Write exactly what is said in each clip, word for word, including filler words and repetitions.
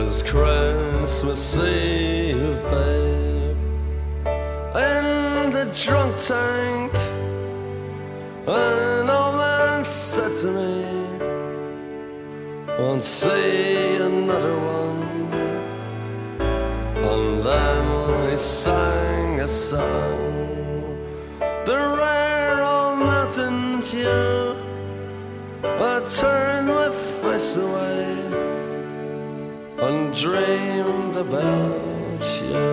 was Christmas Eve, babe, in the drunk tank. An old man said to me, won't see another one. And then he sang a song, the rare old mountain dew. I turned my face away and dreamed about you.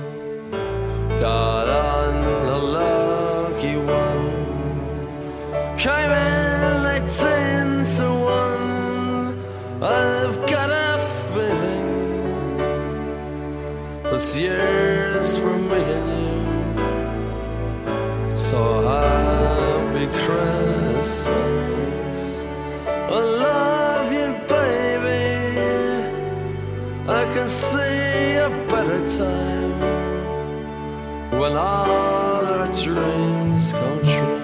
Got on a lucky one, came in eighteen to one. I've got a feeling this year's for me and you. So happy Christmas, I love you, baby. I can see a better time when all our dreams come true.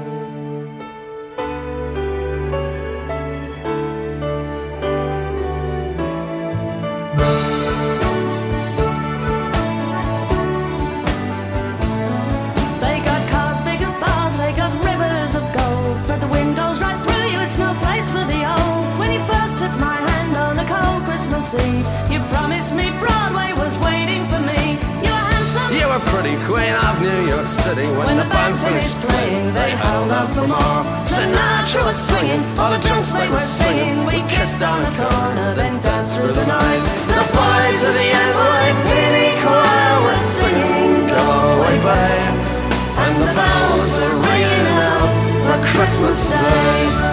They got cars big as bars, they got rivers of gold, but the windows right through you, it's no place for the old. When you first took my hand on a cold Christmas Eve, you promised me Broadway was waiting for me. You were handsome, You were pretty queen of New York City. When, when the band finished playing, they held out for more. Sinatra was swinging, all the drunks they were singing. We kissed on the corner, then danced through the night. The boys of the N Y P D choir were singing, go away, babe. And the bells were ringing out for Christmas Day.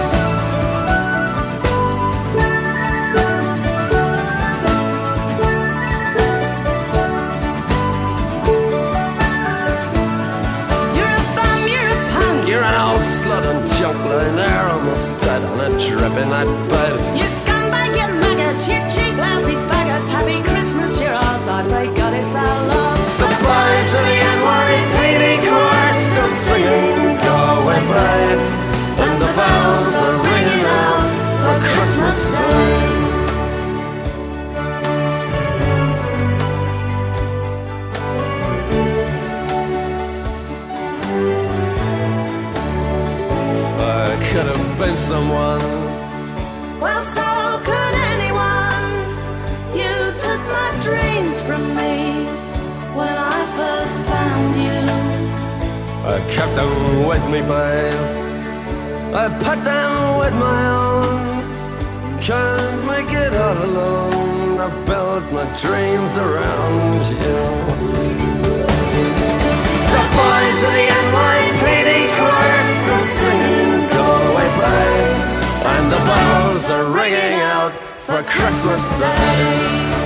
Lying there almost dead on a dripping night bed. You scumbag, you maggot, you cheap, lousy faggot. Happy Christmas, you're ours, I pray God it's our loss. The boys of the N Y P D choir still singing, go away, babe. And the bells are ringing out for Christmas Day. Could have been someone. Well, so could anyone. You took my dreams from me when I first found you. I kept them with me, babe. I put them with my own. Can't make it all alone. I built my dreams around you. The boys of the N Y P D choir still singing, go away, babe. And the bells are ringing out for Christmas Day.